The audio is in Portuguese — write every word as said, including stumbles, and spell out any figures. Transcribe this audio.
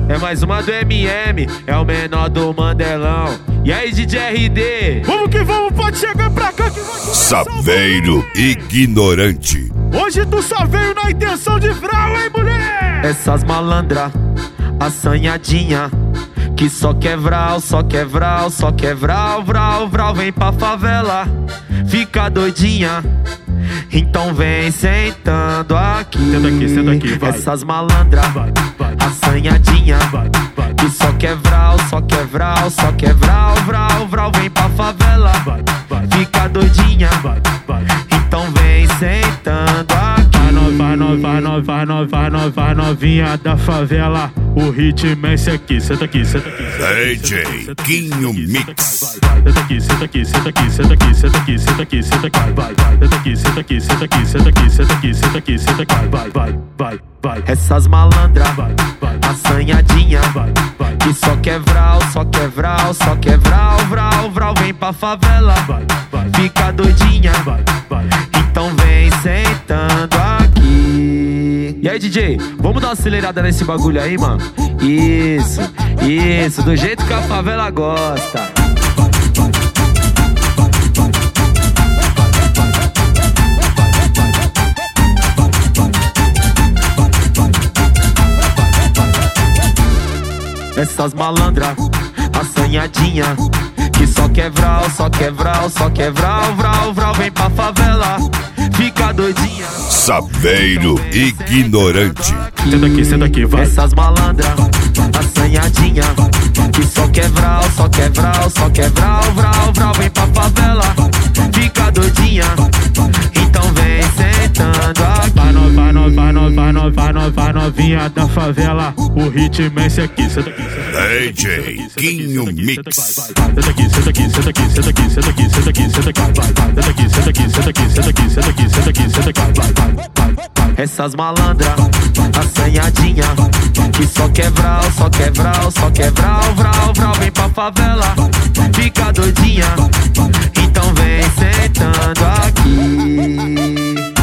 É mais uma do M M, é o menor do Mandelão. E aí, D J R D? Vamos que vamos, pode chegar pra cá que vai. Saveiro ignorante. Hoje tu só veio na intenção de vral, hein, mulher? Essas malandra, assanhadinha, que só quer vral, só quer vral, só quer vral, vral, vral. Vem pra favela, fica doidinha, então vem sentando aqui. Senta aqui, senta aqui, vai. Essas malandra, Vai, vai, assanhadinha, vai, vai, que só quer vral, só quer vral, só quer vral, vral, vral. Vem pra favela, vai, vai, fica doidinha, vai, vai. então vem sentando aqui. Vai nova, vai nova, vai nova, vai nova, vai novinha da favela. O ritmo é esse aqui, senta aqui, senta aqui. D J Quinho Mix. Senta aqui, senta aqui, senta aqui, senta aqui, senta aqui, senta aqui, senta aqui, vai, vai. Senta aqui, senta aqui, senta aqui, senta aqui, senta aqui, senta aqui, senta aqui, vai, vai, vai, vai. Essas malandra, Vai, vai, assanhadinha, vai, vai, que só quer vral, só quer vral, só quer vral, vral, vral. Vem pra favela, vai, vai, fica doidinha, vai, vai. então vem sentando aqui. E aí, D J, vamos dar uma acelerada nesse bagulho aí, mano? Isso, isso, do jeito que a favela gosta. Essas malandra, assanhadinha, que só quer vral, só quer vral, só quer vral, vral, vral. Vem pra favela, fica doidinha. Saveiro ignorante. Senta aqui, senta aqui, vai. Essas malandra, assanhadinha, que só quer vral, só quer vral, só quer vral, vral, vral. Vem pra favela, fica doidinha, então vem sentando aqui. Vai nova, vai nova, vai nova, vai nova, vai nova, vai novinha da favela. O ritmo é esse aqui, senta aqui, senta aqui. D J Quinho Mix. Senta aqui, senta aqui, senta aqui, senta aqui, senta aqui, senta aqui, senta aqui, vai, vai. Senta aqui, senta aqui, senta aqui, senta aqui, senta aqui, senta aqui, senta aqui, vai, vai, vai, vai. Essas malandra, assanhadinha, que só quer vral, só quer vral, só quer vral, vral, vral. Vem pra favela, fica doidinha, então vem sentando aqui.